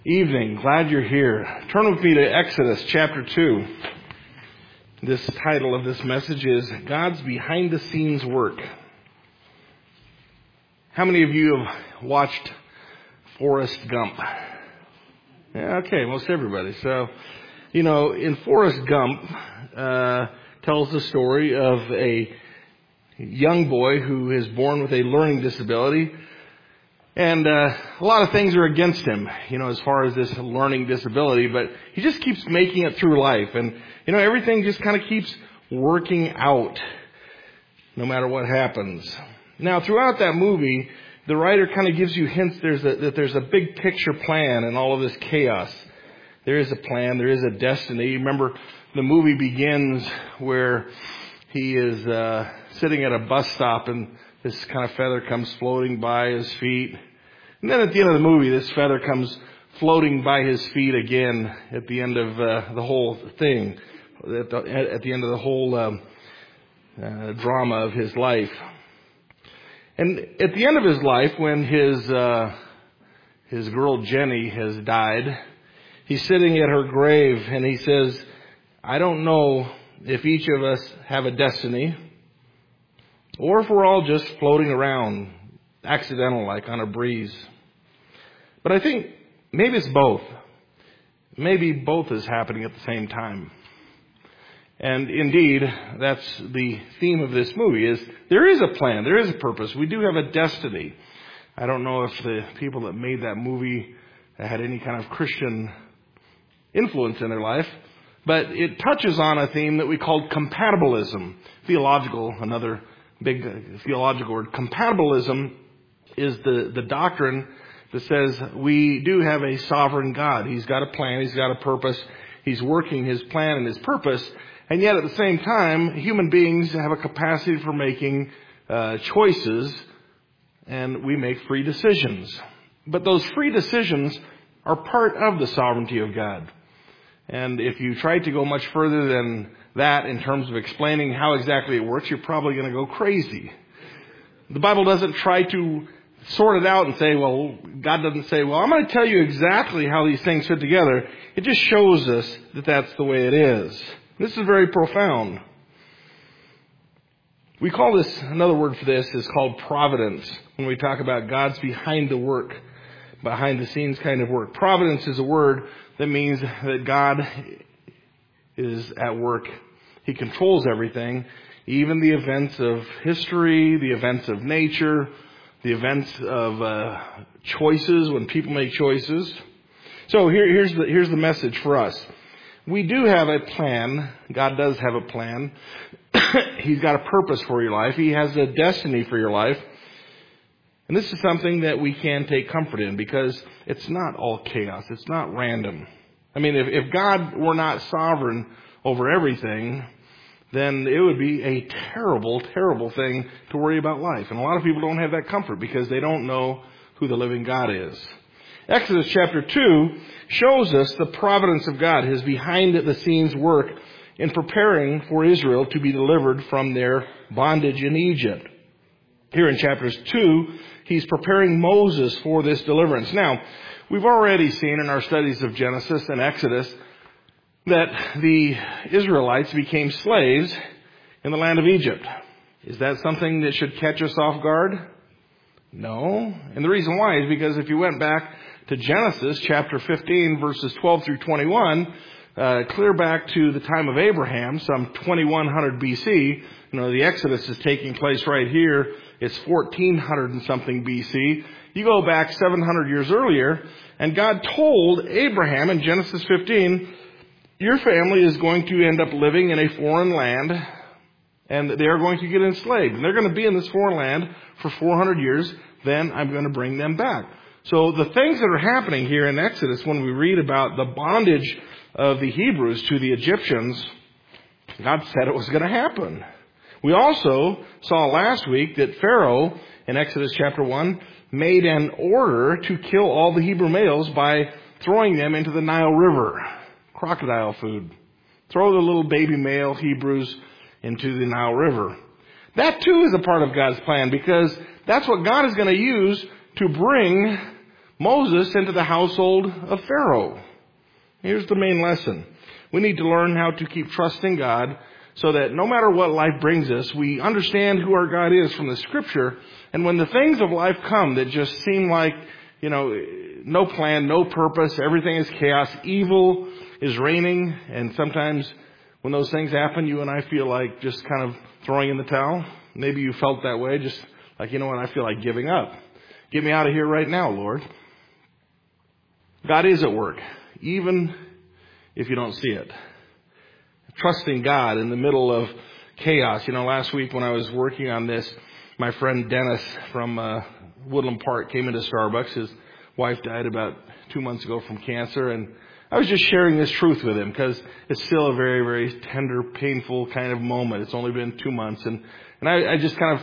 Evening. Glad you're here. Turn with me to Exodus chapter 2. This title of this message is God's Behind the Scenes Work. How many of you have watched Forrest Gump? Yeah, okay, most everybody. So, in Forrest Gump, tells the story of a young boy who is born with a learning disability. And a lot of things are against him, as far as this learning disability, but he just keeps making it through life. And, everything just kind of keeps working out no matter what happens. Now, throughout that movie, the writer kind of gives you hints that there's a big picture plan in all of this chaos. There is a plan, there is a destiny. Remember, the movie begins where he is sitting at a bus stop and this kind of feather comes floating by his feet. And then at the end of the movie, this feather comes floating by his feet again at the end of the whole thing, at the end of the whole drama of his life. And at the end of his life, when his girl Jenny has died, he's sitting at her grave and he says, I don't know if each of us have a destiny, or if we're all just floating around, accidental, like on a breeze. But I think maybe it's both. Maybe both is happening at the same time. And indeed, that's the theme of this movie, is there is a plan, there is a purpose. We do have a destiny. I don't know if the people that made that movie had any kind of Christian influence in their life, but it touches on a theme that we call compatibilism. Another big theological word. Compatibilism is the doctrine that says we do have a sovereign God. He's got a plan. He's got a purpose. He's working his plan and his purpose. And yet at the same time, human beings have a capacity for making choices, and we make free decisions. But those free decisions are part of the sovereignty of God. And if you try to go much further than that in terms of explaining how exactly it works, you're probably going to go crazy. The Bible doesn't try to sort it out and say, well, God doesn't say, well, I'm going to tell you exactly how these things fit together. It just shows us that that's the way it is. This is very profound. We call this, another word for this is called providence. When we talk about God's behind the work, behind the scenes kind of work. Providence is a word that means that God is at work. He controls everything, even the events of history, the events of nature, the events of choices, when people make choices. So here's the message for us. We do have a plan. God does have a plan. He's got a purpose for your life. He has a destiny for your life. And this is something that we can take comfort in, because it's not all chaos. It's not random. I mean, if God were not sovereign over everything, then it would be a terrible, terrible thing to worry about life. And a lot of people don't have that comfort because they don't know who the living God is. Exodus chapter 2 shows us the providence of God, his behind-the-scenes work in preparing for Israel to be delivered from their bondage in Egypt. Here in chapters 2, he's preparing Moses for this deliverance. Now, we've already seen in our studies of Genesis and Exodus that the Israelites became slaves in the land of Egypt. Is that something that should catch us off guard? No. And the reason why is because if you went back to Genesis chapter 15, verses 12 through 21, clear back to the time of Abraham, some 2100 BC, the Exodus is taking place right here. It's 1400 and something BC. You go back 700 years earlier, and God told Abraham in Genesis 15, your family is going to end up living in a foreign land, and they are going to get enslaved. And they're going to be in this foreign land for 400 years. Then I'm going to bring them back. So the things that are happening here in Exodus, when we read about the bondage of the Hebrews to the Egyptians, God said it was going to happen. We also saw last week that Pharaoh, in Exodus chapter 1, made an order to kill all the Hebrew males by throwing them into the Nile River. Crocodile food. Throw the little baby male Hebrews into the Nile River. That too is a part of God's plan, because that's what God is going to use to bring Moses into the household of Pharaoh. Here's the main lesson. We need to learn how to keep trusting God so that no matter what life brings us, we understand who our God is from the Scripture. And when the things of life come that just seem like, no plan, no purpose, everything is chaos, evil is reigning, and sometimes when those things happen, you and I feel like just kind of throwing in the towel. Maybe you felt that way, just like, I feel like giving up. Get me out of here right now, Lord. God is at work, even if you don't see it. Trusting God in the middle of chaos. Last week when I was working on this, my friend Dennis from Woodland Park came into Starbucks. His wife died about 2 months ago from cancer, and I was just sharing this truth with him because it's still a very, very tender, painful kind of moment. It's only been 2 months, and I just kind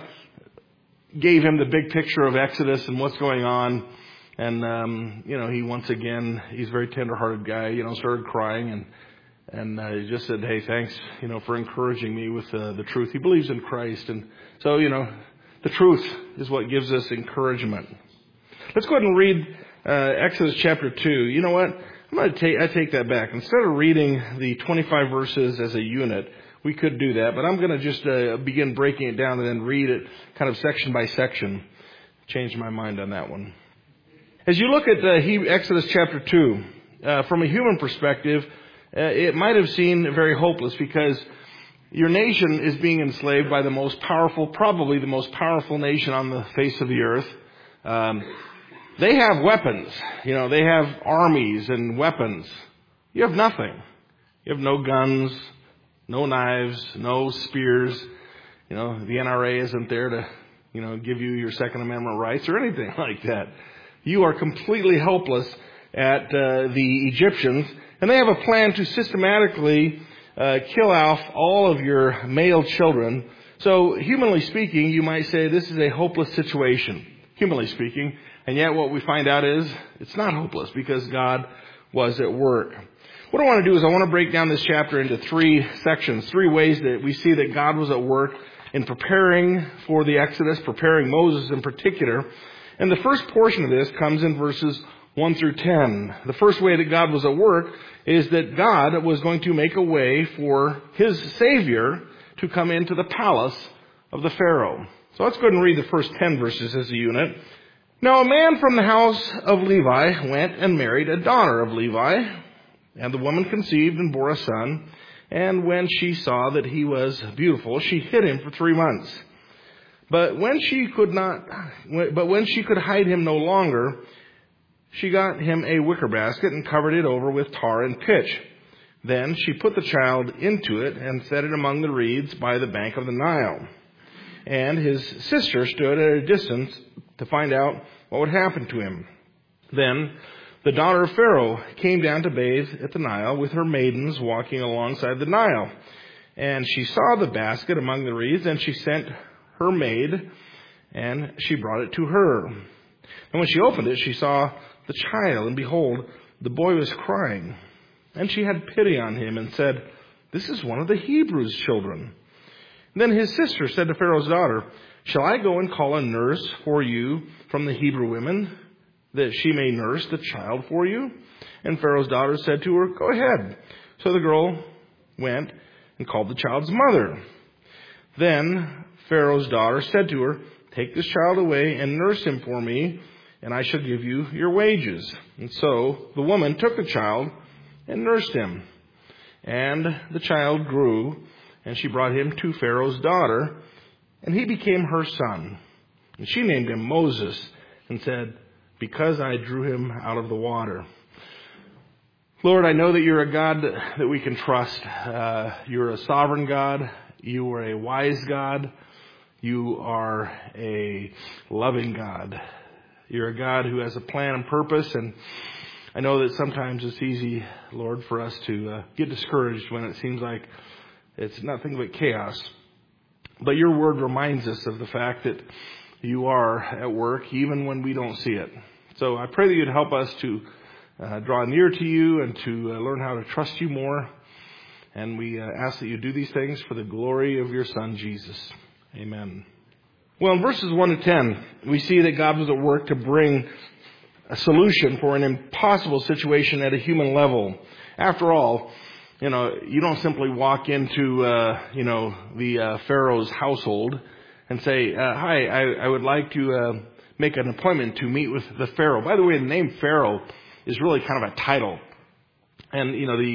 of gave him the big picture of Exodus and what's going on. And, he once again, he's a very tender-hearted guy, started crying and he just said, hey, thanks, for encouraging me with the truth. He believes in Christ. And so, the truth is what gives us encouragement. Let's go ahead and read Exodus chapter 2. You know what? I take that back. Instead of reading the 25 verses as a unit, we could do that. But I'm going to just begin breaking it down and then read it kind of section by section. Changed my mind on that one. As you look at Exodus chapter 2, from a human perspective, it might have seemed very hopeless because your nation is being enslaved by probably the most powerful nation on the face of the earth. They have weapons. They have armies and weapons. You have nothing. You have no guns, no knives, no spears. The NRA isn't there to, give you your Second Amendment rights or anything like that. You are completely helpless at the Egyptians, and they have a plan to systematically kill off all of your male children. So, humanly speaking, you might say this is a hopeless situation, humanly speaking, and yet what we find out is it's not hopeless because God was at work. What I want to do is I want to break down this chapter into 3 sections, 3 ways that we see that God was at work in preparing for the Exodus, preparing Moses in particular. And the first portion of this comes in verses 1 through 10. The first way that God was at work is that God was going to make a way for His Savior to come into the palace of the Pharaoh. So let's go ahead and read the first 10 verses as a unit. Now a man from the house of Levi went and married a daughter of Levi, and the woman conceived and bore a son. And when she saw that he was beautiful, she hid him for 3 months. But when she could hide him no longer, she got him a wicker basket and covered it over with tar and pitch. Then she put the child into it and set it among the reeds by the bank of the Nile. And his sister stood at a distance to find out what would happen to him. Then the daughter of Pharaoh came down to bathe at the Nile with her maidens walking alongside the Nile. And she saw the basket among the reeds, and she sent her maid, and she brought it to her. And when she opened it, she saw the child, and behold, the boy was crying. And she had pity on him and said, "This is one of the Hebrews' children." And then his sister said to Pharaoh's daughter, "Shall I go and call a nurse for you from the Hebrew women, that she may nurse the child for you?" And Pharaoh's daughter said to her, "Go ahead." So the girl went and called the child's mother. Then Pharaoh's daughter said to her, "Take this child away and nurse him for me, and I shall give you your wages." And so the woman took the child and nursed him. And the child grew, and she brought him to Pharaoh's daughter, and he became her son. And she named him Moses and said, "Because I drew him out of the water." Lord, I know that you're a God that we can trust. You're a sovereign God. You are a wise God. You are a loving God. You're a God who has a plan and purpose. And I know that sometimes it's easy, Lord, for us to get discouraged when it seems like it's nothing but chaos. But your word reminds us of the fact that you are at work even when we don't see it. So I pray that you'd help us to draw near to you and to learn how to trust you more. And we ask that you do these things for the glory of your Son, Jesus. Amen. Well, in verses 1 to 10, we see that God was at work to bring a solution for an impossible situation at a human level. After all, you don't simply walk into, the Pharaoh's household and say, hi, I would like to make an appointment to meet with the Pharaoh. By the way, the name Pharaoh is really kind of a title. And,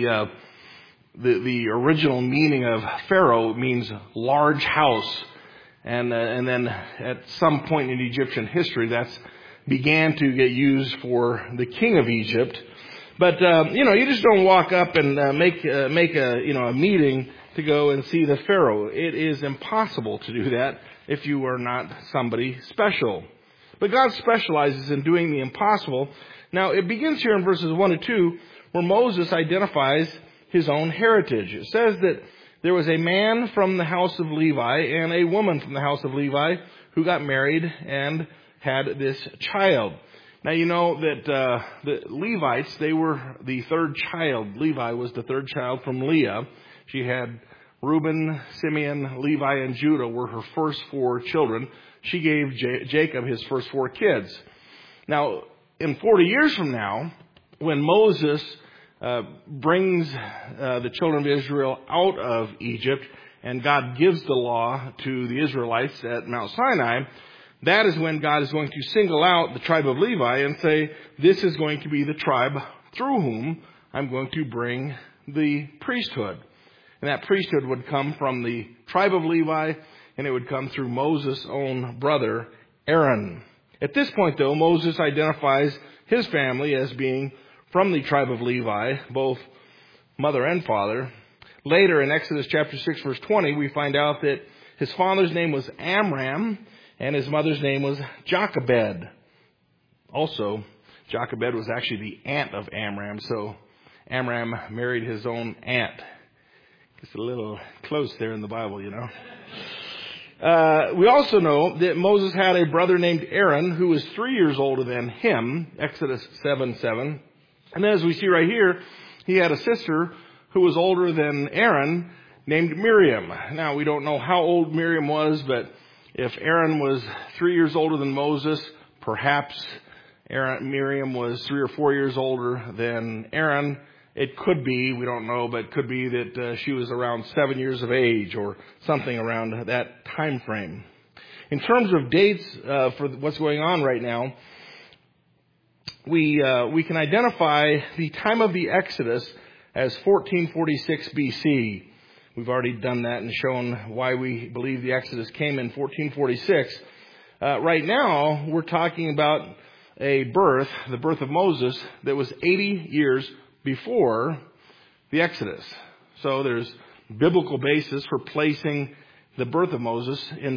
the original meaning of Pharaoh means large house. And then at some point in Egyptian history, that's began to get used for the king of Egypt. But, you just don't walk up and make a meeting to go and see the Pharaoh. It is impossible to do that if you are not somebody special. But God specializes in doing the impossible. Now, it begins here in verses 1 to 2 where Moses identifies his own heritage. It says that there was a man from the house of Levi and a woman from the house of Levi who got married and had this child. Now, you know that the Levites, they were the third child. Levi was the third child from Leah. She had Reuben, Simeon, Levi, and Judah were her first four children. She gave Jacob his first four kids. Now, in 40 years from now, when Moses brings the children of Israel out of Egypt and God gives the law to the Israelites at Mount Sinai, that is when God is going to single out the tribe of Levi and say, this is going to be the tribe through whom I'm going to bring the priesthood. And that priesthood would come from the tribe of Levi, and it would come through Moses' own brother, Aaron. At this point, though, Moses identifies his family as being from the tribe of Levi, both mother and father. Later in Exodus chapter 6, verse 20, we find out that his father's name was Amram, and his mother's name was Jochebed. Also, Jochebed was actually the aunt of Amram, so Amram married his own aunt. It's a little close there in the Bible, We also know that Moses had a brother named Aaron who was 3 years older than him, Exodus 7:7. And then as we see right here, he had a sister who was older than Aaron named Miriam. Now, we don't know how old Miriam was, but if Aaron was 3 years older than Moses, perhaps Miriam was 3 or 4 years older than Aaron. It could be, we don't know, but it could be that she was around 7 years of age or something around that time frame. In terms of dates for what's going on right now, we can identify the time of the Exodus as 1446 BC. We've already done that and shown why we believe the Exodus came in 1446. Right now, we're talking about the birth of Moses, that was 80 years before the Exodus. So there's biblical basis for placing the birth of Moses in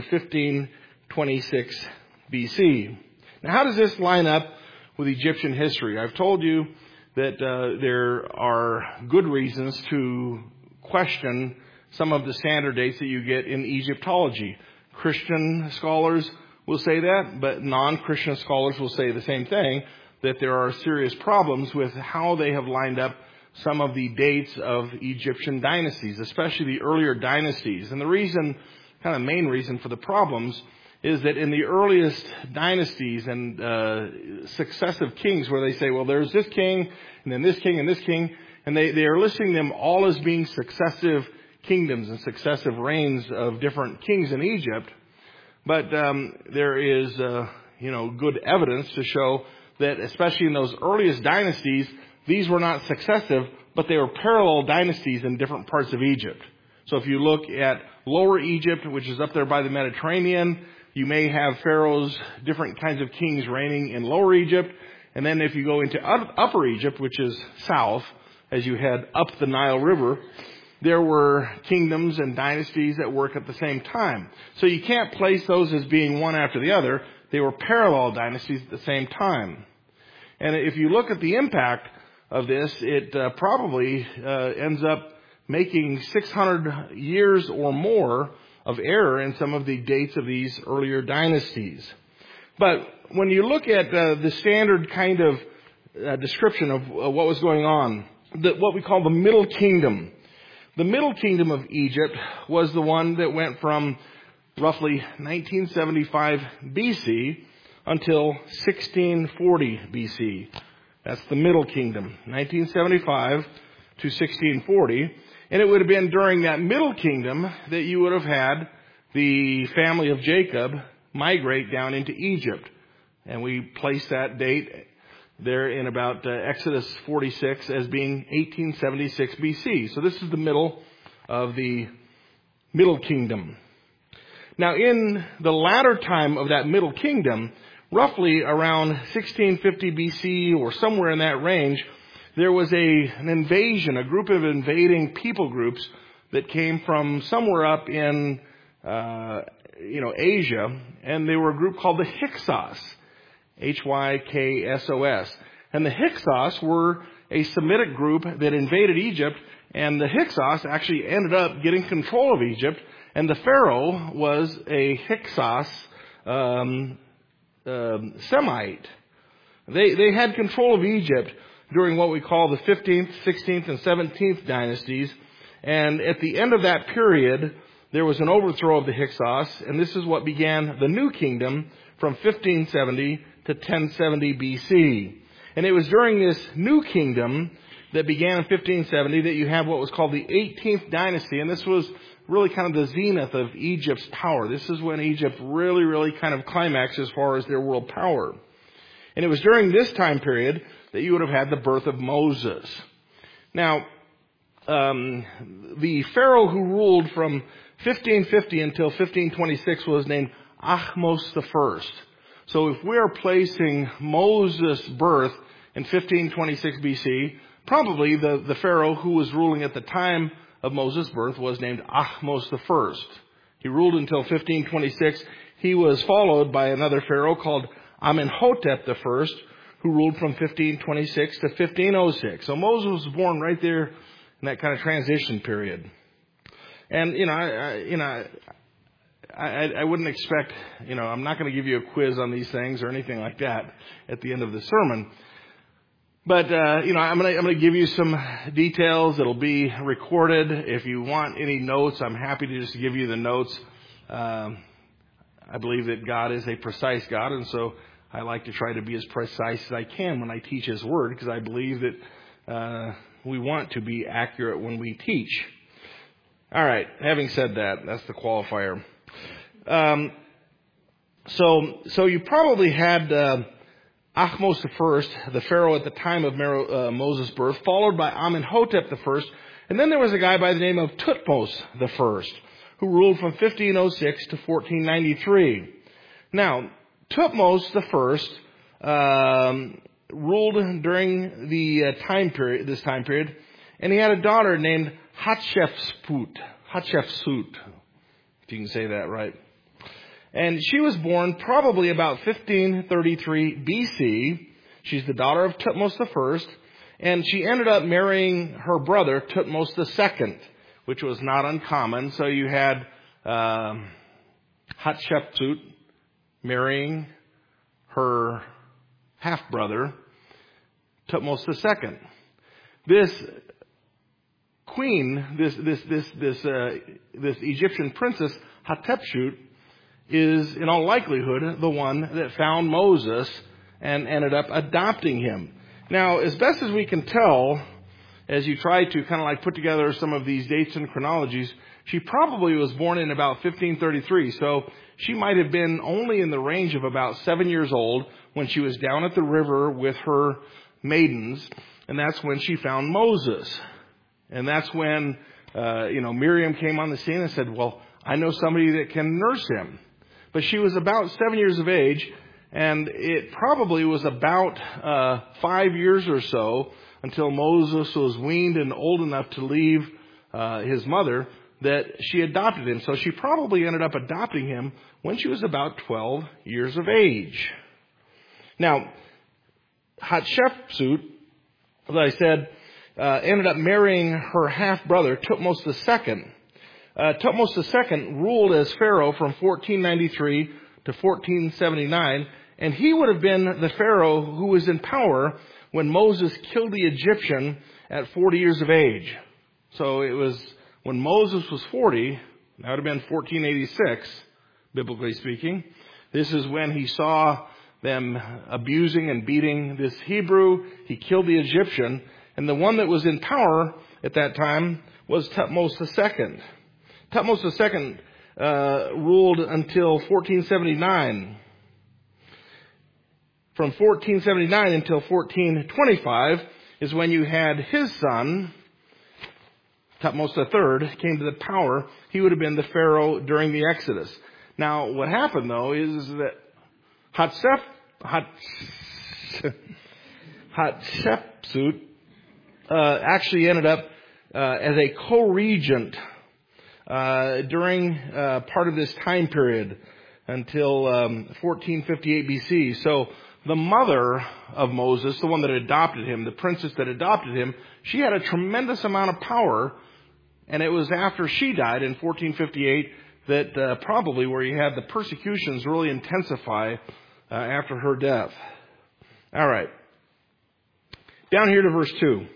1526 BC. Now, how does this line up with Egyptian history? I've told you that there are good reasons to question some of the standard dates that you get in Egyptology. Christian scholars will say that, but non-Christian scholars will say the same thing, that there are serious problems with how they have lined up some of the dates of Egyptian dynasties, especially the earlier dynasties. And the main reason for the problems is that in the earliest dynasties and successive kings, where they say, well, there's this king, and then this king, and this king, and they are listing them all as being successive kingdoms and successive reigns of different kings in Egypt. But there is, good evidence to show that, especially in those earliest dynasties, these were not successive, but they were parallel dynasties in different parts of Egypt. So if you look at Lower Egypt, which is up there by the Mediterranean, you may have pharaohs, different kinds of kings reigning in Lower Egypt. And then if you go into Upper Egypt, which is south, as you head up the Nile River, there were kingdoms and dynasties that work at the same time. So you can't place those as being one after the other. They were parallel dynasties at the same time. And if you look at the impact of this, it probably ends up making 600 years or more of error in some of the dates of these earlier dynasties. But when you look at the standard kind of description of what was going on, what we call the Middle Kingdom. The Middle Kingdom of Egypt was the one that went from roughly 1975 BC until 1640 BC. That's the Middle Kingdom, 1975 to 1640. And it would have been during that Middle Kingdom that you would have had the family of Jacob migrate down into Egypt. And we place that date there in about Exodus 46 as being 1876 BC. So this is the middle of the Middle Kingdom. Now in the latter time of that Middle Kingdom, roughly around 1650 BC or somewhere in that range, there was an invasion, a group of invading people groups that came from somewhere up in Asia, and they were a group called the Hyksos. Hyksos. And the Hyksos were a Semitic group that invaded Egypt, and the Hyksos actually ended up getting control of Egypt, and the Pharaoh was a Hyksos Semite. They had control of Egypt during what we call the 15th, 16th, and 17th dynasties, and at the end of that period, there was an overthrow of the Hyksos, and this is what began the New Kingdom from 1570 to 1070 BC. And it was during this New Kingdom that began in 1570 that you have what was called the 18th dynasty. And this was really kind of the zenith of Egypt's power. This is when Egypt really kind of climaxed as far as their world power. And it was during this time period that you would have had the birth of Moses. Now, the Pharaoh who ruled from 1550 until 1526 was named Ahmose I. So if we are placing Moses' birth in 1526 BC, probably the Pharaoh who was ruling at the time of Moses' birth was named Ahmose I. He ruled until 1526. He was followed by another Pharaoh called Amenhotep I, who ruled from 1526 to 1506. So Moses was born right there in that kind of transition period. And, I wouldn't expect, I'm not going to give you a quiz on these things or anything like that at the end of the sermon. But, I'm going to give you some details. It'll be recorded. If you want any notes, I'm happy to just give you the notes. I believe that God is a precise God, and so I like to try to be as precise as I can when I teach His Word, because I believe that we want to be accurate when we teach. All right, having said that, that's the qualifier. So you probably had Ahmose I, the Pharaoh at the time of Moses' birth, followed by Amenhotep I, and then there was a guy by the name of Thutmose I, who ruled from 1506 to 1493. Now, Thutmose I ruled during this time period, and he had a daughter named Hatshepsut, if you can say that right. And she was born probably about 1533 BC. She's the daughter of Thutmose I, and she ended up marrying her brother, Thutmose II, which was not uncommon. So you had Hatshepsut marrying her half-brother, Thutmose II. This queen, this Egyptian princess, Hatshepsut, is in all likelihood the one that found Moses and ended up adopting him. Now, as best as we can tell, as you try to kind of like put together some of these dates and chronologies, she probably was born in about 1533. So she might have been only in the range of about 7 years old when she was down at the river with her maidens. And that's when she found Moses. And that's when, Miriam came on the scene and said, well, I know somebody that can nurse him. But she was about 7 years of age, and it probably was about 5 years or so until Moses was weaned and old enough to leave his mother that she adopted him. So she probably ended up adopting him when she was about 12 years of age. Now, Hatshepsut, as I said, ended up marrying her half-brother, Thutmose II. Thutmose II ruled as Pharaoh from 1493 to 1479, and he would have been the Pharaoh who was in power when Moses killed the Egyptian at 40 years of age. So it was when Moses was 40, that would have been 1486, biblically speaking. This is when he saw them abusing and beating this Hebrew. He killed the Egyptian. And the one that was in power at that time was Thutmose II. Thutmose II ruled until 1479. From 1479 until 1425 is when you had his son, Thutmose III, came to the power. He would have been the Pharaoh during the Exodus. Now, what happened, though, is that Hatshepsut actually ended up as a co-regent during part of this time period until 1458 BC. So the mother of Moses, the one that adopted him, the princess that adopted him, she had a tremendous amount of power. And it was after she died in 1458 that probably where you had the persecutions really intensify after her death. All right. Down here to verse 2.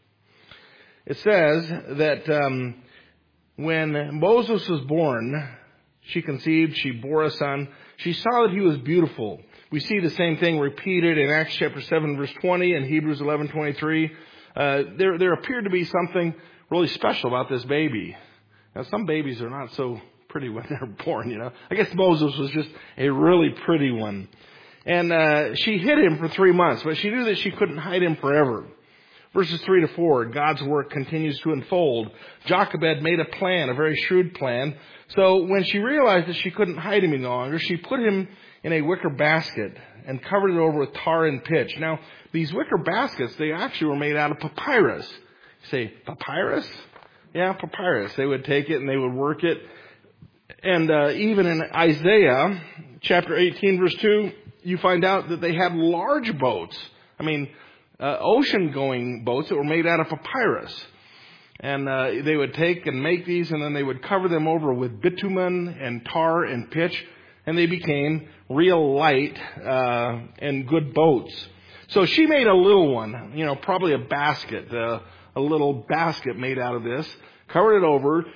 It says that when Moses was born, she conceived, she bore a son. She saw that he was beautiful. We see the same thing repeated in Acts chapter 7, verse 20 and Hebrews 11:23. There appeared to be something really special about this baby. Now, some babies are not so pretty when they're born, you know. I guess Moses was just a really pretty one. And she hid him for 3 months, but she knew that she couldn't hide him forever. Verses 3 to 4, God's work continues to unfold. Jochebed made a plan, a very shrewd plan. So when she realized that she couldn't hide him any longer, she put him in a wicker basket and covered it over with tar and pitch. Now, these wicker baskets, they actually were made out of papyrus. You say, papyrus? Yeah, papyrus. They would take it and they would work it. And even in Isaiah chapter 18, verse 2, you find out that they had large boats. I mean, ocean-going boats that were made out of papyrus. And they would take and make these, and then they would cover them over with bitumen and tar and pitch, and they became real light and good boats. So she made a little one, you know, probably a basket, a little basket made out of this, covered it over,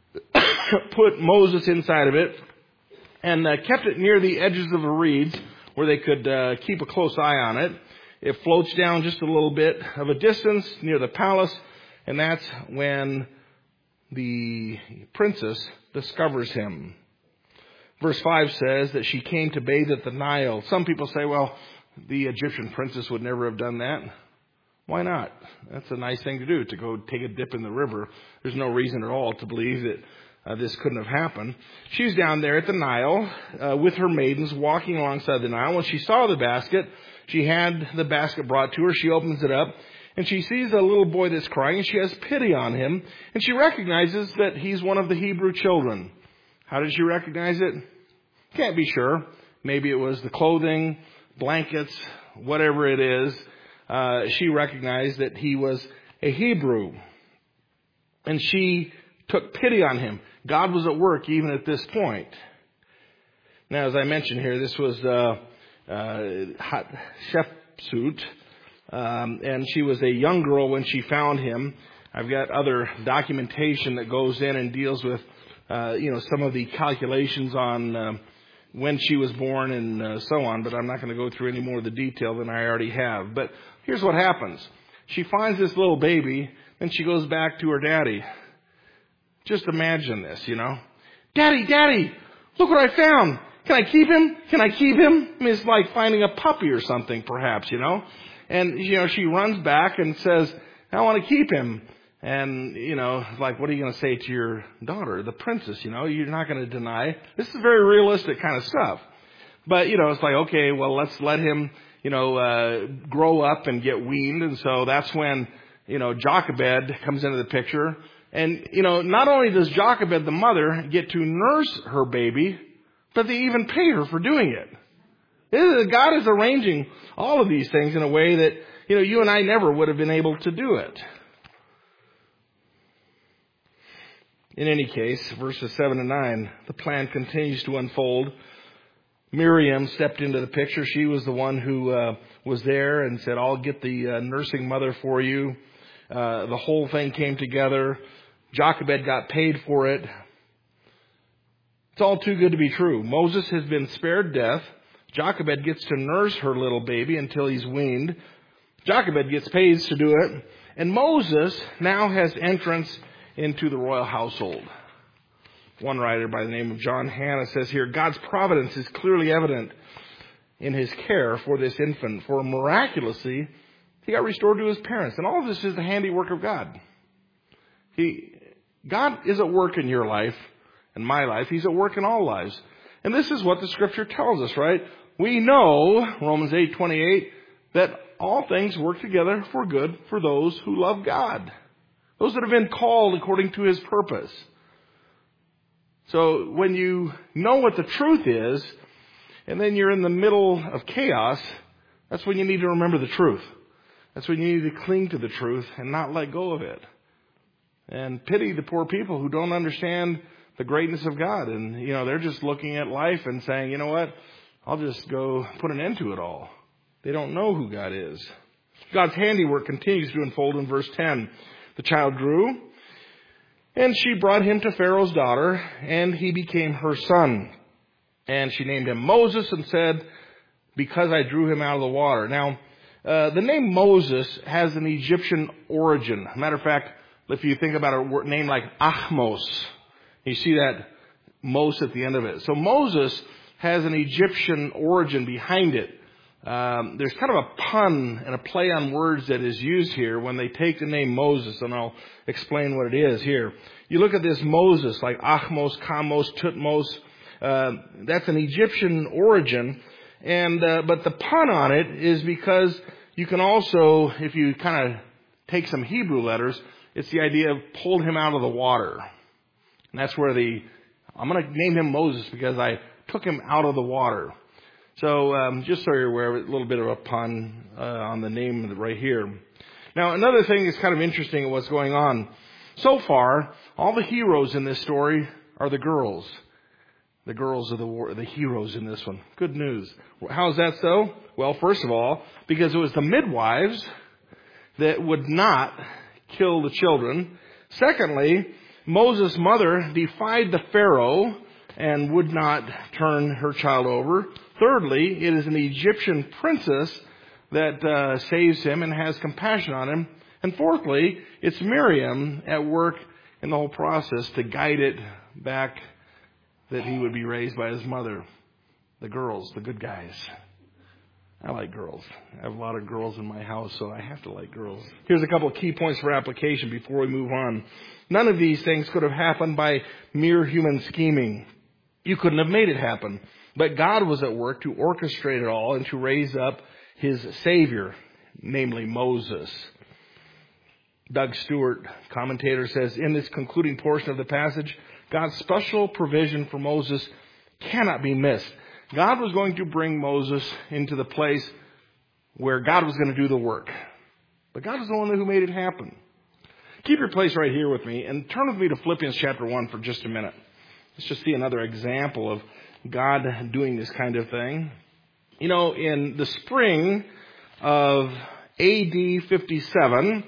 put Moses inside of it, and kept it near the edges of the reeds where they could keep a close eye on it. It floats down just a little bit of a distance near the palace, and that's when the princess discovers him. Verse 5 says that she came to bathe at the Nile. Some people say, well, the Egyptian princess would never have done that. Why not? That's a nice thing to do, to go take a dip in the river. There's no reason at all to believe that this couldn't have happened. She's down there at the Nile with her maidens walking alongside the Nile. When she saw the basket, she had the basket brought to her. She opens it up, and she sees a little boy that's crying, and she has pity on him, and she recognizes that he's one of the Hebrew children. How did she recognize it? Can't be sure. Maybe it was the clothing, blankets, whatever it is. She recognized that he was a Hebrew, and she took pity on him. God was at work even at this point. Now, as I mentioned here, this was Hatshepsut, and she was a young girl when she found him. I've got other documentation that goes in and deals with, some of the calculations on when she was born and so on, but I'm not going to go through any more of the detail than I already have. But here's what happens. She finds this little baby, and she goes back to her daddy. Just imagine this, you know. Daddy, look what I found. Can I keep him? I mean, it's like finding a puppy or something, perhaps, you know. And, she runs back and says, I want to keep him. And, like, what are you going to say to your daughter, the princess, You're not going to deny. This is very realistic kind of stuff. But, it's like, okay, well, let's let him, grow up and get weaned. And so that's when, Jochebed comes into the picture. And, not only does Jochebed, the mother, get to nurse her baby, but they even pay her for doing it. God is arranging all of these things in a way that, you and I never would have been able to do it. In any case, verses 7 and 9, the plan continues to unfold. Miriam stepped into the picture. She was the one who was there and said, I'll get the nursing mother for you. The whole thing came together. Jochebed got paid for it. It's all too good to be true. Moses has been spared death. Jochebed gets to nurse her little baby until he's weaned. Jochebed gets paid to do it. And Moses now has entrance into the royal household. One writer by the name of John Hannah says here, God's providence is clearly evident in his care for this infant, for miraculously he got restored to his parents. And all of this is the handiwork of God. God is at work in your life and my life. He's at work in all lives. And this is what the Scripture tells us, right? We know, Romans 8:28, that all things work together for good for those who love God. Those that have been called according to his purpose. So when you know what the truth is, and then you're in the middle of chaos, that's when you need to remember the truth. That's when you need to cling to the truth and not let go of it. And pity the poor people who don't understand the greatness of God. And, they're just looking at life and saying, you know what, I'll just go put an end to it all. They don't know who God is. God's handiwork continues to unfold in verse 10. The child grew, and she brought him to Pharaoh's daughter, and he became her son. And she named him Moses and said, because I drew him out of the water. Now, the name Moses has an Egyptian origin. Matter of fact, if you think about a name like Ahmos, you see that Mos at the end of it. So Moses has an Egyptian origin behind it. There's kind of a pun and a play on words that is used here when they take the name Moses, and I'll explain what it is here. You look at this Moses, like Ahmos, Kamos, Tutmos. That's an Egyptian origin, and but the pun on it is because you can also, if you kind of take some Hebrew letters, it's the idea of pulled him out of the water. And that's where I'm going to name him Moses because I took him out of the water. So just so you're aware, a little bit of a pun on the name right here. Now, another thing that's kind of interesting in what's going on. So far, all the heroes in this story are the girls. The girls are the heroes in this one. Good news. How is that so? Well, first of all, because it was the midwives that would not kill the children. Secondly, Moses' mother defied the Pharaoh and would not turn her child over. Thirdly, it is an Egyptian princess that saves him and has compassion on him. And fourthly, it's Miriam at work in the whole process to guide it back that he would be raised by his mother. The girls, the good guys. I like girls. I have a lot of girls in my house, so I have to like girls. Here's a couple of key points for application before we move on. None of these things could have happened by mere human scheming. You couldn't have made it happen. But God was at work to orchestrate it all and to raise up his Savior, namely Moses. Doug Stewart, commentator, says, in this concluding portion of the passage, God's special provision for Moses cannot be missed. God was going to bring Moses into the place where God was going to do the work. But God is the one who made it happen. Keep your place right here with me and turn with me to Philippians chapter 1 for just a minute. Let's just see another example of God doing this kind of thing. In the spring of AD 57,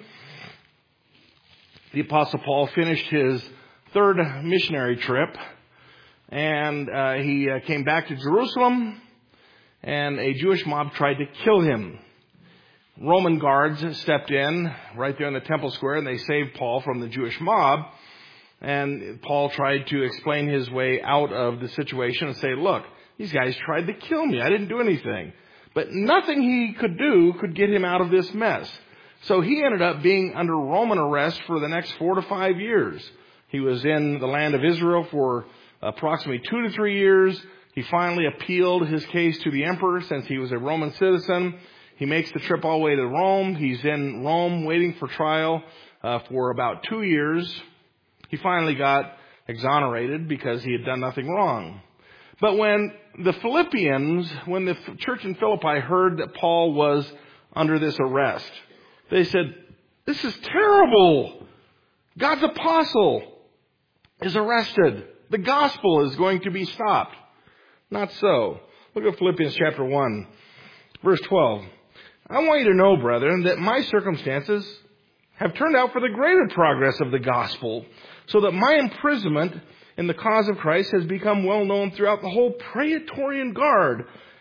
the Apostle Paul finished his third missionary trip. And he came back to Jerusalem, and a Jewish mob tried to kill him. Roman guards stepped in right there in the temple square, and they saved Paul from the Jewish mob. And Paul tried to explain his way out of the situation and say, look, these guys tried to kill me. I didn't do anything. But nothing he could do could get him out of this mess. So he ended up being under Roman arrest for the next 4 to 5 years. He was in the land of Israel for approximately 2 to 3 years. He finally appealed his case to the emperor since he was a Roman citizen. He makes the trip all the way to Rome. He's in Rome waiting for trial for about 2 years. He finally got exonerated because he had done nothing wrong. But when the church in Philippi heard that Paul was under this arrest, they said, this is terrible. God's apostle is arrested. The gospel is going to be stopped. Not so. Look at Philippians chapter 1, verse 12. I want you to know, brethren, that my circumstances have turned out for the greater progress of the gospel, so that my imprisonment in the cause of Christ has become well known throughout the whole Praetorian Guard,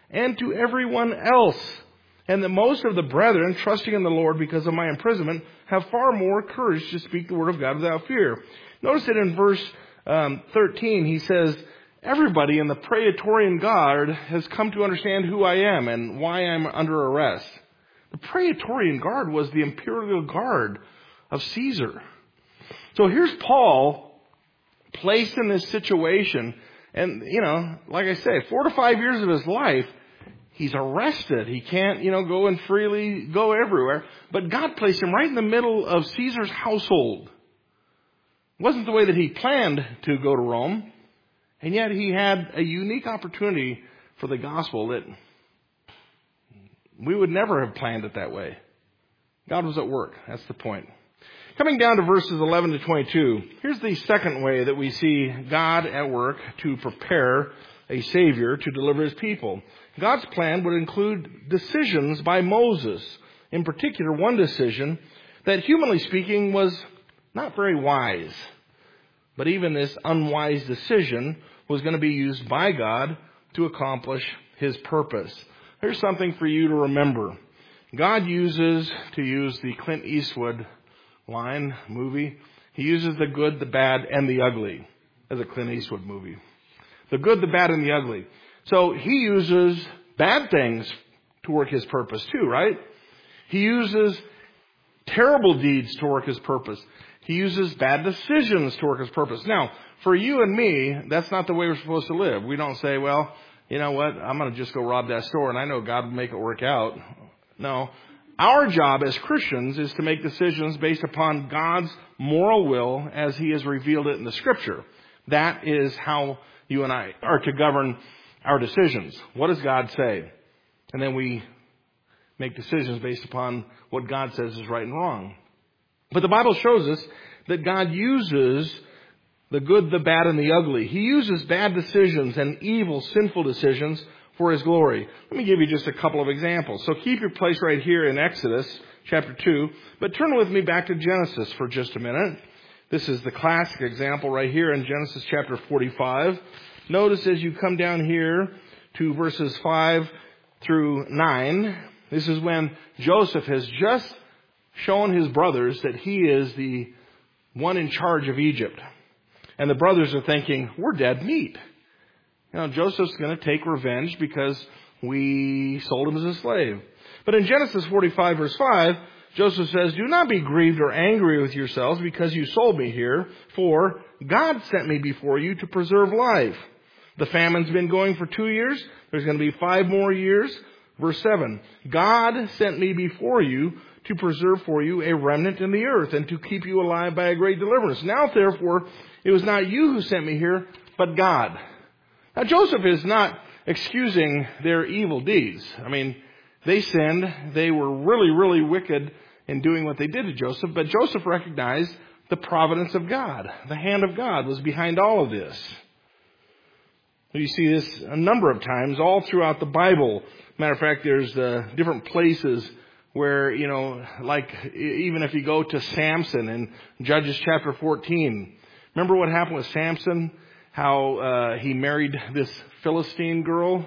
and to everyone else. And that most of the brethren, trusting in the Lord because of my imprisonment, have far more courage to speak the word of God without fear. Notice that in verse 13, he says, everybody in the Praetorian Guard has come to understand who I am and why I'm under arrest. The Praetorian Guard was the imperial guard of Caesar. So here's Paul placed in this situation. And, like I say, 4 to 5 years of his life, he's arrested. He can't, go and freely go everywhere. But God placed him right in the middle of Caesar's household. It wasn't the way that he planned to go to Rome. And yet he had a unique opportunity for the gospel that we would never have planned it that way. God was at work. That's the point. Coming down to verses 11 to 22, here's the second way that we see God at work to prepare a Savior to deliver His people. God's plan would include decisions by Moses. In particular, one decision that, humanly speaking, was not very wise. But even this unwise decision was going to be used by God to accomplish His purpose. Here's something for you to remember. God uses, to use the Clint Eastwood movie, He uses the good, the bad, and the ugly as a Clint Eastwood movie. The good, the bad, and the ugly. So He uses bad things to work His purpose too, right? He uses terrible deeds to work His purpose. He uses bad decisions to work His purpose. Now, for you and me, that's not the way we're supposed to live. We don't say, well, you know what, I'm going to just go rob that store and I know God will make it work out. No. Our job as Christians is to make decisions based upon God's moral will as He has revealed it in the Scripture. That is how you and I are to govern our decisions. What does God say? And then we make decisions based upon what God says is right and wrong. But the Bible shows us that God uses the good, the bad, and the ugly. He uses bad decisions and evil, sinful decisions for His glory. Let me give you just a couple of examples. So keep your place right here in Exodus chapter 2, but turn with me back to Genesis for just a minute. This is the classic example right here in Genesis chapter 45. Notice as you come down here to verses 5 through 9, this is when Joseph has just shown his brothers that he is the one in charge of Egypt. And the brothers are thinking, we're dead meat. Joseph's going to take revenge because we sold him as a slave. But in Genesis 45 verse 5, Joseph says, do not be grieved or angry with yourselves because you sold me here, for God sent me before you to preserve life. The famine's been going for 2 years. There's going to be 5 more years. Verse 7, God sent me before you to preserve for you a remnant in the earth and to keep you alive by a great deliverance. Now, therefore, it was not you who sent me here, but God. Now, Joseph is not excusing their evil deeds. I mean, they sinned. They were really, really wicked in doing what they did to Joseph. But Joseph recognized the providence of God. The hand of God was behind all of this. You see this a number of times all throughout the Bible. Matter of fact, there's different places where, like even if you go to Samson in Judges chapter 14. Remember what happened with Samson? How he married this Philistine girl?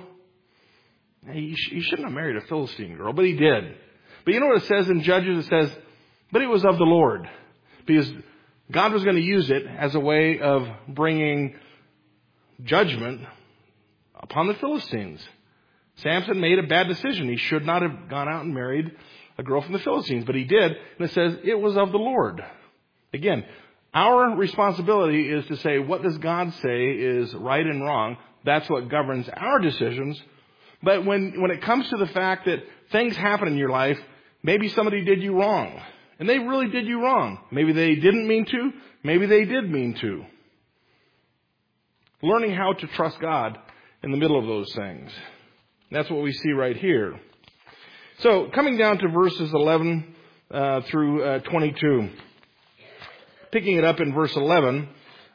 He shouldn't have married a Philistine girl, but he did. But you know what it says in Judges? It says, but it was of the Lord. Because God was going to use it as a way of bringing judgment upon the Philistines. Samson made a bad decision. He should not have gone out and married a girl from the Philistines, but he did. And it says, it was of the Lord. Again, our responsibility is to say, what does God say is right and wrong? That's what governs our decisions. But when it comes to the fact that things happen in your life, maybe somebody did you wrong. And they really did you wrong. Maybe they didn't mean to. Maybe they did mean to. Learning how to trust God in the middle of those things. That's what we see right here. So, coming down to verses 11 through 22. Picking it up in verse 11,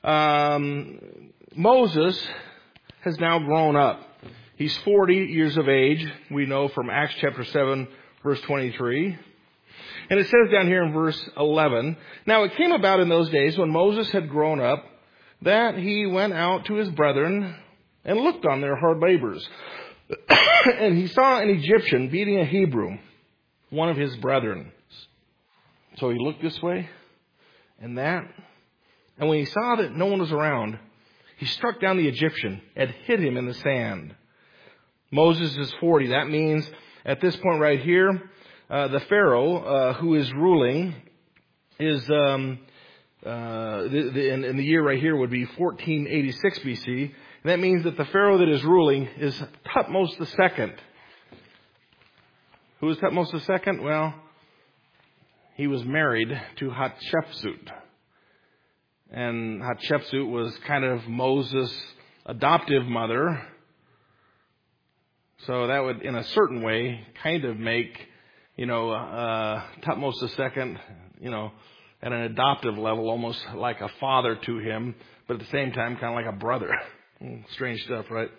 Moses has now grown up. He's 40 years of age, we know from Acts chapter 7, verse 23. And it says down here in verse 11, now it came about in those days when Moses had grown up that he went out to his brethren and looked on their hard labors. And he saw an Egyptian beating a Hebrew, one of his brethren. So he looked this way and that. And when he saw that no one was around, he struck down the Egyptian and hit him in the sand. Moses is 40. That means at this point right here, the Pharaoh who is ruling is, in the year right here would be 1486 BC. And that means that the Pharaoh that is ruling is Thutmose II. Who is Thutmose II? Well, he was married to Hatshepsut. And Hatshepsut was kind of Moses' adoptive mother. So that would, in a certain way, kind of make, Thutmose II, at an adoptive level, almost like a father to him, but at the same time, kind of like a brother. Strange stuff, right?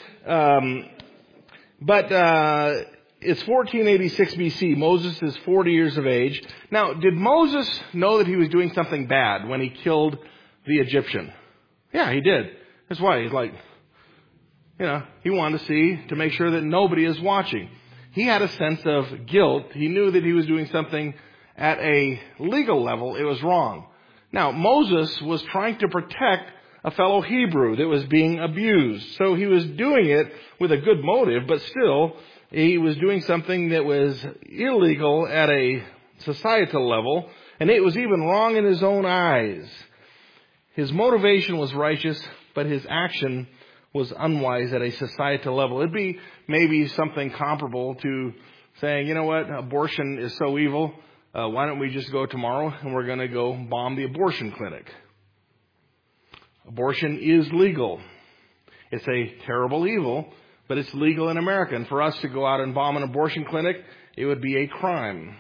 It's 1486 BC. Moses is 40 years of age. Now, did Moses know that he was doing something bad when he killed the Egyptian? Yeah, he did. That's why he's like, he wanted to make sure that nobody is watching. He had a sense of guilt. He knew that he was doing something at a legal level. It was wrong. Now, Moses was trying to protect a fellow Hebrew that was being abused. So he was doing it with a good motive, but still, he was doing something that was illegal at a societal level, and it was even wrong in his own eyes. His motivation was righteous, but his action was unwise at a societal level. It'd be maybe something comparable to saying, you know what, abortion is so evil, why don't we just go tomorrow and we're going to go bomb the abortion clinic. Abortion is legal. It's a terrible evil, but it's legal in America. And for us to go out and bomb an abortion clinic, it would be a crime.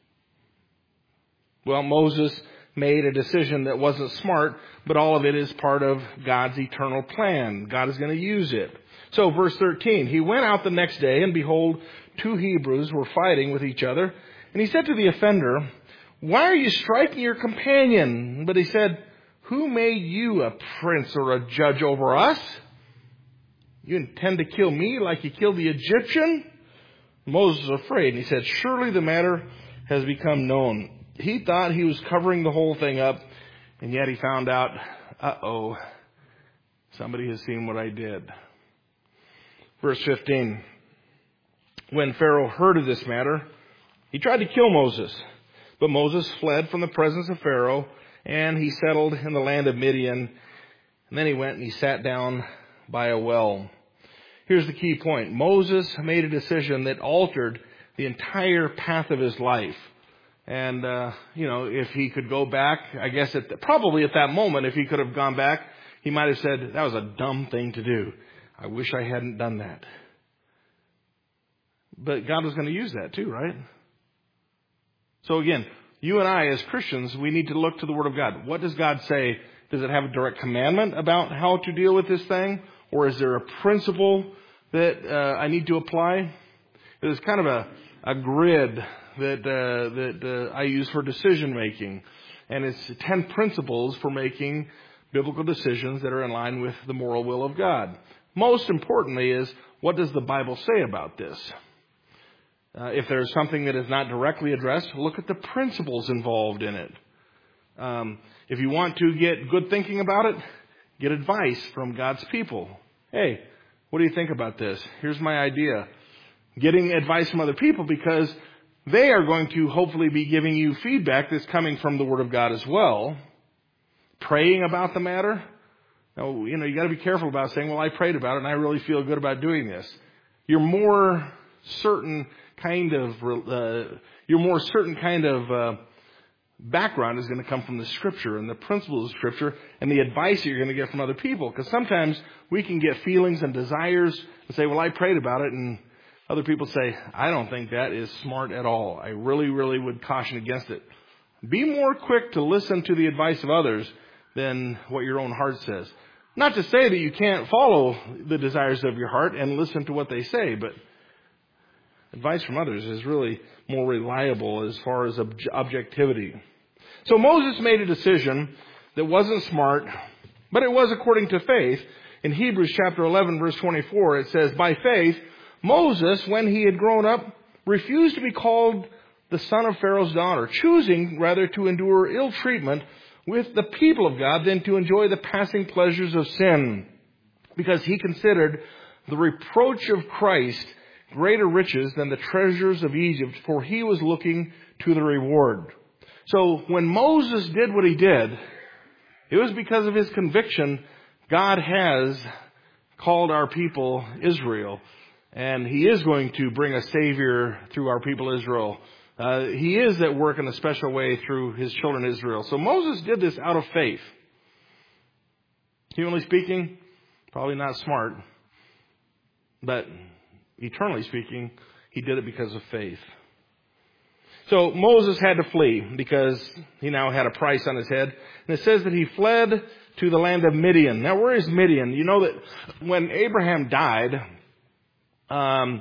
Well, Moses made a decision that wasn't smart, but all of it is part of God's eternal plan. God is going to use it. So verse 13, he went out the next day, and behold, two Hebrews were fighting with each other. And he said to the offender, "Why are you striking your companion?" But he said, "Who made you a prince or a judge over us? You intend to kill me like you killed the Egyptian?" Moses was afraid, and he said, "Surely the matter has become known." He thought he was covering the whole thing up, and yet he found out, somebody has seen what I did. Verse 15, when Pharaoh heard of this matter, he tried to kill Moses. But Moses fled from the presence of Pharaoh, and he settled in the land of Midian. And then he went and he sat down by a well. Here's the key point. Moses made a decision that altered the entire path of his life. And, if he could go back, I guess probably at that moment, if he could have gone back, he might have said, that was a dumb thing to do. I wish I hadn't done that. But God was going to use that too, right? So again, you and I as Christians, we need to look to the Word of God. What does God say? Does it have a direct commandment about how to deal with this thing? Or is there a principle that I need to apply? There's kind of a grid that I use for decision making. And it's 10 principles for making biblical decisions that are in line with the moral will of God. Most importantly is, what does the Bible say about this? If there's something that is not directly addressed, look at the principles involved in it. If you want to get good thinking about it, get advice from God's people. Hey, what do you think about this? Here's my idea. Getting advice from other people, because they are going to hopefully be giving you feedback that's coming from the Word of God as well. Praying about the matter. Now, you got to be careful about saying, well, I prayed about it and I really feel good about doing this. Your more certain kind of background is going to come from the Scripture and the principles of Scripture and the advice that you're going to get from other people. Because sometimes we can get feelings and desires and say, well, I prayed about it, and other people say, I don't think that is smart at all. I really, really would caution against it. Be more quick to listen to the advice of others than what your own heart says. Not to say that you can't follow the desires of your heart and listen to what they say, but advice from others is really more reliable as far as objectivity. So Moses made a decision that wasn't smart, but it was according to faith. In Hebrews chapter 11, verse 24, it says, by faith, Moses, when he had grown up, refused to be called the son of Pharaoh's daughter, choosing rather to endure ill treatment with the people of God than to enjoy the passing pleasures of sin, because he considered the reproach of Christ greater riches than the treasures of Egypt, for he was looking to the reward. So when Moses did what he did, it was because of his conviction God has called our people Israel, and he is going to bring a Savior through our people Israel. He is at work in a special way through his children Israel. So Moses did this out of faith. Humanly speaking, probably not smart, but eternally speaking, he did it because of faith. So Moses had to flee because he now had a price on his head. And it says that he fled to the land of Midian. Now, where is Midian? You know that when Abraham died, when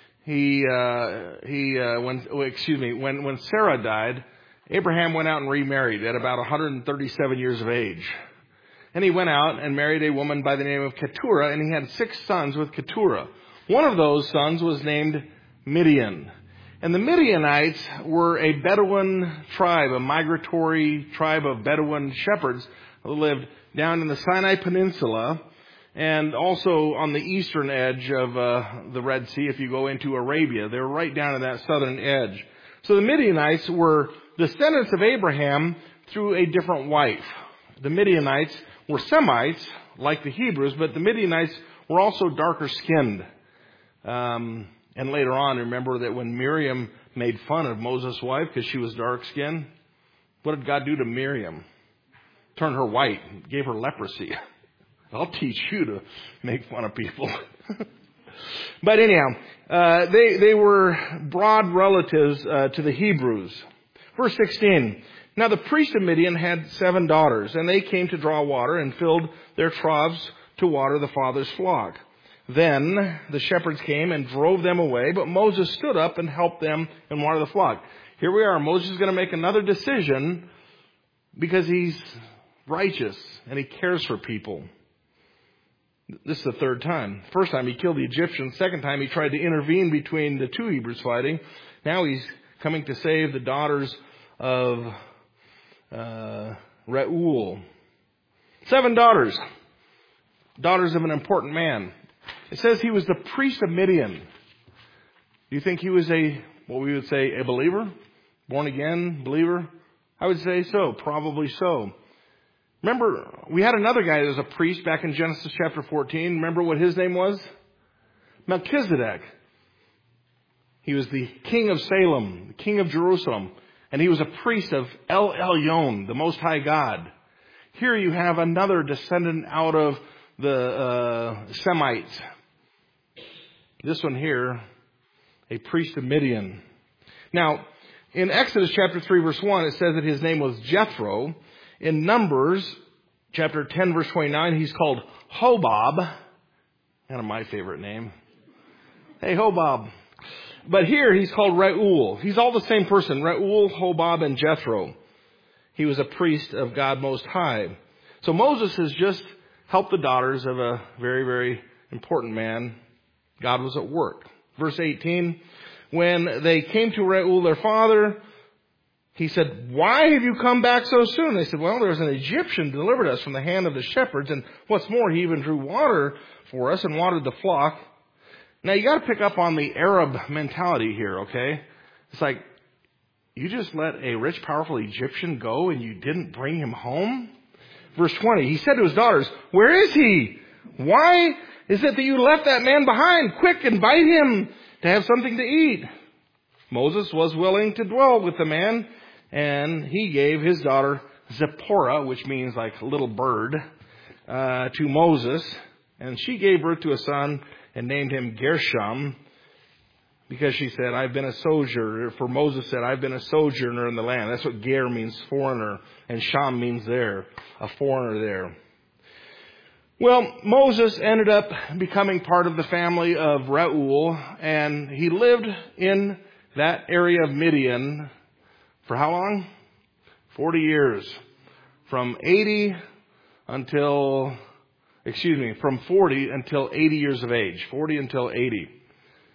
Sarah died, Abraham went out and remarried at about 137 years of age. And he went out and married a woman by the name of Keturah, and he had 6 sons with Keturah. One of those sons was named Midian. And the Midianites were a Bedouin tribe, a migratory tribe of Bedouin shepherds who lived down in the Sinai Peninsula and also on the eastern edge of the Red Sea. If you go into Arabia, they were right down in that southern edge. So the Midianites were descendants of Abraham through a different wife. The Midianites were Semites, like the Hebrews, but the Midianites were also darker skinned. And later on, remember that when Miriam made fun of Moses' wife because she was dark-skinned, what did God do to Miriam? Turn her white, gave her leprosy. I'll teach you to make fun of people. But anyhow, they were broad relatives to the Hebrews. Verse 16, now the priest of Midian had 7 daughters, and they came to draw water and filled their troughs to water the father's flock. Then the shepherds came and drove them away, but Moses stood up and helped them and watered the flock. Here we are. Moses is going to make another decision because he's righteous and he cares for people. This is the 3rd time. First time he killed the Egyptians. Second time he tried to intervene between the 2 Hebrews fighting. Now he's coming to save the daughters of Reuel. 7 daughters. Daughters of an important man. It says he was the priest of Midian. Do you think he was what we would say, a believer? Born again believer? I would say so. Probably so. Remember, we had another guy that was a priest back in Genesis chapter 14. Remember what his name was? Melchizedek. He was the king of Salem, the king of Jerusalem. And he was a priest of El Elyon, the Most High God. Here you have another descendant out of the Semites. This one here, a priest of Midian. Now, in Exodus chapter 3 verse 1, it says that his name was Jethro. In Numbers chapter 10 verse 29, he's called Hobab. Kind of my favorite name. Hey, Hobab. But here he's called Reuel. He's all the same person. Reuel, Hobab, and Jethro. He was a priest of God Most High. So Moses has just helped the daughters of a very, very important man. God was at work. Verse 18, when they came to Reuel, their father, he said, why have you come back so soon? They said, well, there's an Egyptian delivered us from the hand of the shepherds. And what's more, he even drew water for us and watered the flock. Now, you got to pick up on the Arab mentality here, okay? It's like, you just let a rich, powerful Egyptian go and you didn't bring him home? Verse 20, he said to his daughters, where is he? Why is it that you left that man behind? Quick, invite him to have something to eat. Moses was willing to dwell with the man, and he gave his daughter Zipporah, which means like a little bird, to Moses. And she gave birth to a son and named him Gershom, because she said, I've been a sojourner. For Moses said, I've been a sojourner in the land. That's what Ger means, foreigner, and Sham means there, a foreigner there. Well, Moses ended up becoming part of the family of Reuel, and he lived in that area of Midian for how long? 40 years. From 40 until 80 years of age. 40 until 80.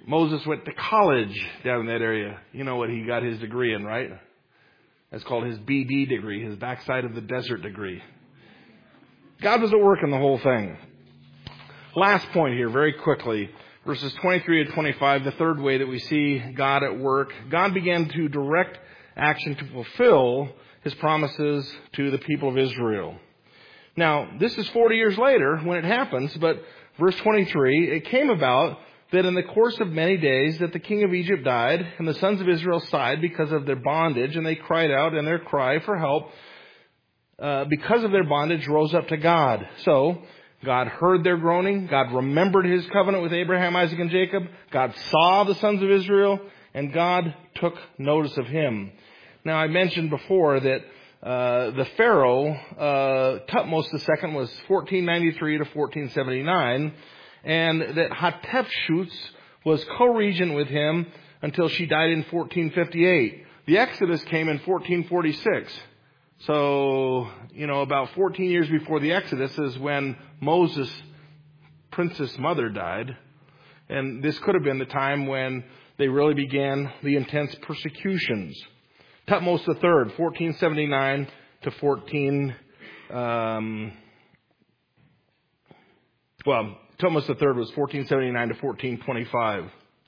Moses went to college down in that area. You know what he got his degree in, right? That's called his BD degree, his backside of the desert degree. God was at work in the whole thing. Last point here, very quickly. Verses 23 to 25, the third way that we see God at work. God began to direct action to fulfill His promises to the people of Israel. Now, this is 40 years later when it happens, but verse 23, it came about that in the course of many days that the king of Egypt died, and the sons of Israel sighed because of their bondage, and they cried out, and their cry for help because of their bondage rose up to God. So, God heard their groaning. God remembered His covenant with Abraham, Isaac, and Jacob. God saw the sons of Israel, and God took notice of him. Now, I mentioned before that the Pharaoh, Thutmose II, was 1493 to 1479, and that Hatshepsut was co-regent with him until she died in 1458. The Exodus came in 1446. So, about 14 years before the Exodus is when Moses' princess mother died. And this could have been the time when they really began the intense persecutions. Thutmose III, 1479 to Thutmose III was 1479 to 1425.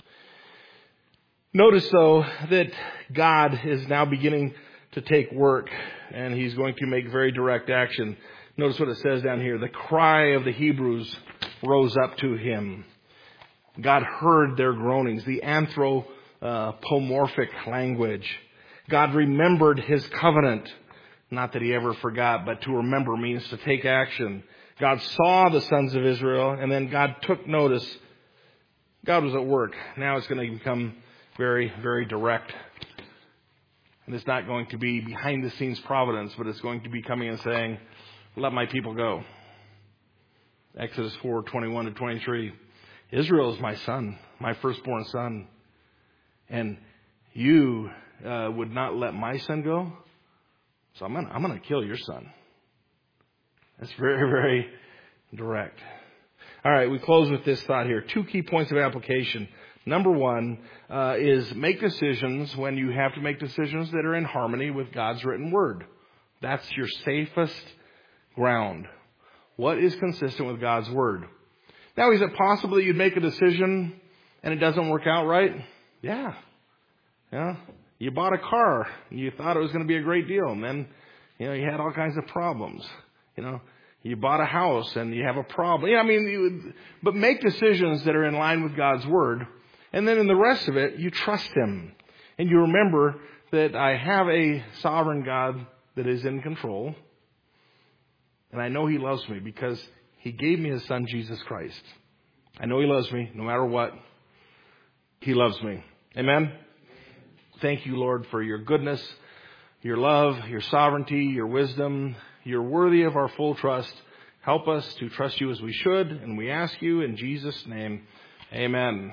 Notice, though, that God is now beginning to take work, and He's going to make very direct action. Notice what it says down here. The cry of the Hebrews rose up to Him. God heard their groanings, the anthropomorphic language. God remembered His covenant. Not that He ever forgot, but to remember means to take action. God saw the sons of Israel, and then God took notice. God was at work. Now it's going to become very, very direct. And it's not going to be behind the scenes providence, but it's going to be coming and saying, let my people go. Exodus 4:21 to 23. Israel is my son, my firstborn son. And you would not let my son go? So I'm going to kill your son. That's very, very direct. All right, we close with this thought here. 2 key points of application. Number 1 is make decisions when you have to make decisions that are in harmony with God's written word. That's your safest ground. What is consistent with God's word? Now, is it possible that you'd make a decision and it doesn't work out right? Yeah. You bought a car and you thought it was going to be a great deal, and then you had all kinds of problems. You bought a house and you have a problem. But make decisions that are in line with God's word. And then in the rest of it, you trust Him. And you remember that I have a sovereign God that is in control. And I know He loves me because He gave me His Son, Jesus Christ. I know He loves me no matter what. He loves me. Amen? Thank you, Lord, for your goodness, your love, your sovereignty, your wisdom. You're worthy of our full trust. Help us to trust you as we should. And we ask you in Jesus' name, amen.